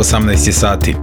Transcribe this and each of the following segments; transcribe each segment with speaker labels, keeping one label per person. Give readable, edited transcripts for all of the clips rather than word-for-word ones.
Speaker 1: 18 sati.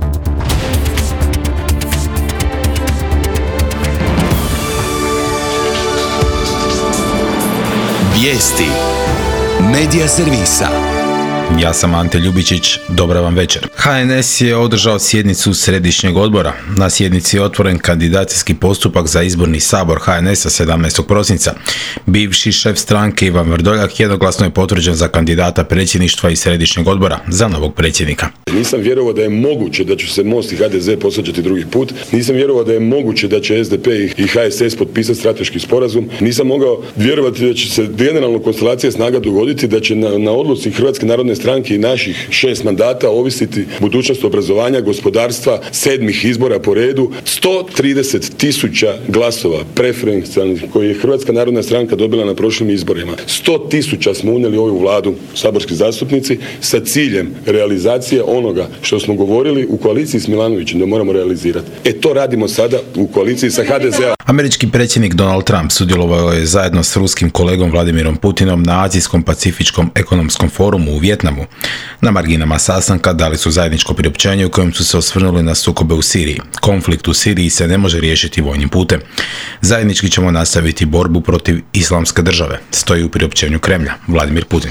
Speaker 2: Vijesti Medija servisa.
Speaker 1: Ja sam Ante Ljubičić, dobar vam večer. HNS je održao sjednicu Središnjeg odbora. Na sjednici je otvoren kandidacijski postupak za izborni sabor HNS-a 17. prosinca. Bivši šef stranke Ivan Vrdoljak jednoglasno je potvrđen za kandidata predsjedništva i Središnjeg odbora za novog predsjednika.
Speaker 3: Nisam vjerovao da je moguće da će se Most i HDZ posvađati drugi put. Nisam vjerovao da je moguće da će SDP i HSS potpisati strateški sporazum. Nisam mogao vjerovati da će se generalno konstelacija snaga dogoditi, da će na odluci Hrvatske narodne stranke i naših 6 mandata ovisiti budućnost obrazovanja, gospodarstva, 7 izbora po redu. 130.000 glasova preferencijalnih koje je Hrvatska narodna stranka dobila na prošlim izborima. 100.000 smo unijeli ovu vladu, saborski zastupnici, sa ciljem realizacije onoga što smo govorili u koaliciji s Milanovićem da moramo realizirati. To radimo sada u koaliciji sa HDZ-a.
Speaker 1: Američki predsjednik Donald Trump sudjelovao je zajedno s ruskim kolegom Vladimirom Putinom na Azijskom pacifičkom ekonomskom forumu u Vijetnamu. Na marginama sastanka dali su zajedničko priopćenje u kojem su se osvrnuli na sukobe u Siriji. Konflikt u Siriji se ne može riješiti vojnim putem. Zajednički ćemo nastaviti borbu protiv islamske države, stoji u priopćenju Kremlja. Vladimir Putin.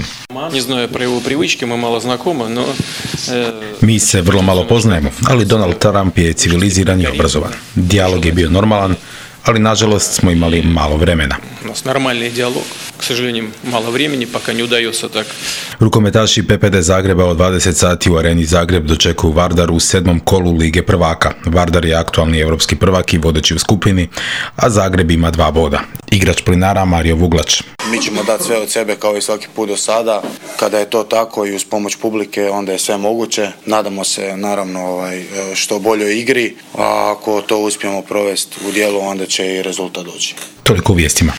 Speaker 1: Mi se vrlo malo poznajemo, ali Donald Trump je civiliziran i obrazovan. Dijalog je bio normalan, ali nažalost smo imali malo vremena. Rukometaši PPD Zagreba od 20 sati u Areni Zagreb dočekuju Vardar u 7. kolu Lige prvaka. Vardar je aktualni europski prvak i vodeći u skupini, a Zagreb ima 2 boda. Igrač Plinara Mario Vuglač.
Speaker 4: Mi ćemo dati sve od sebe kao i svaki put do sada. Kada je to tako i uz pomoć publike, onda je sve moguće. Nadamo se naravno što boljoj igri, a ako to uspijemo provesti u djelu, onda će i rezultat doći.
Speaker 1: Toliko u vijestima.